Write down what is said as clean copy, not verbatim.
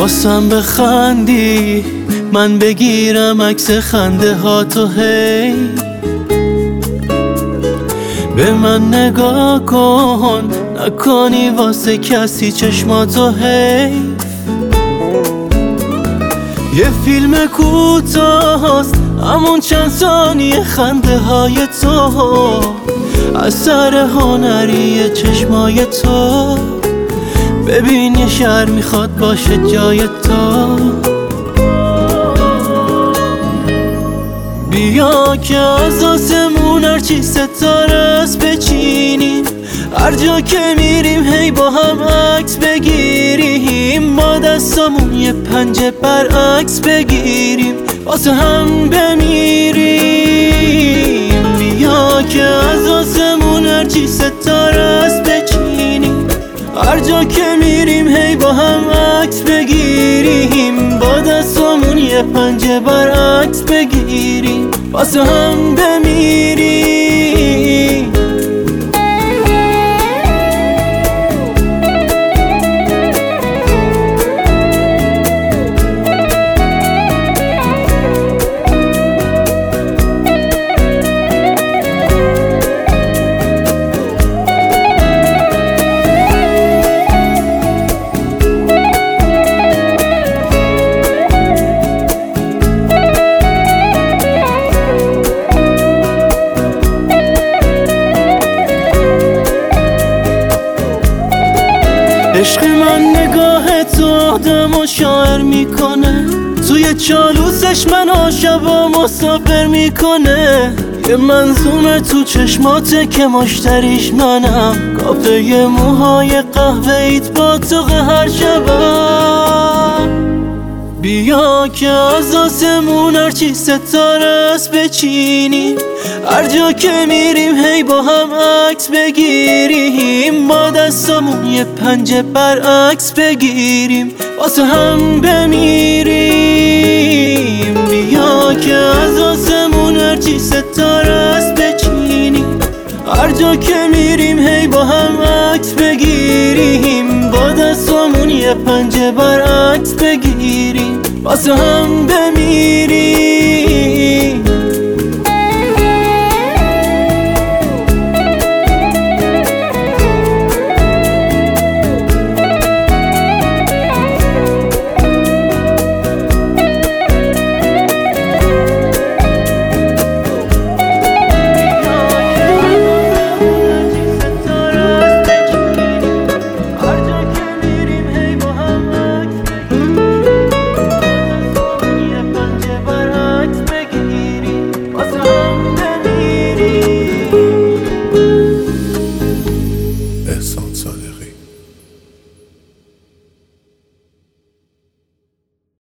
واسم بخندی من بگیرم عکس خنده ها تو هی به من نگاه کن نکنی واسه کسی چشماتو حیف یه فیلم کوتاه هست همون چند ثانیه خنده های تو اثر هنری چشمای تو ببین یه شهر میخواد باشه جای تو بیا که از آسمون هرچی ستاره است بچینیم هر جا که میریم هی با هم عکس بگیریم با دستامون یه پنجه برعکس بگیریم واسه هم بمیریم بیا که از آسمون هرچی ستاره است بچینیم هر جا که میریم هی با هم عکس بگیریم با دستامون یه پنجه برعکس بگیریم واسه هم بمیریم عشق من نگاه تو آدمو شاعر میکنه توی چالوسش من شبا مسافر میکنه یه منظومه تو چشماته که مشتریش منم کافه موهای قهوه‌ایت با تو هر شبم بیا که از آسمون هرچی ستاره است بچینیم هر جا که میریم هی با هم عکس بگیریم با دستامون یه پنجه برعکس بگیریم واسه هم بمیریم بیا که از آسمون هرچی ستاره است بچینیم هر جا که میریم هی با هم عکس بگیریم با دستامون یه پنجه برعکس بگیریم واسه هم بمیریم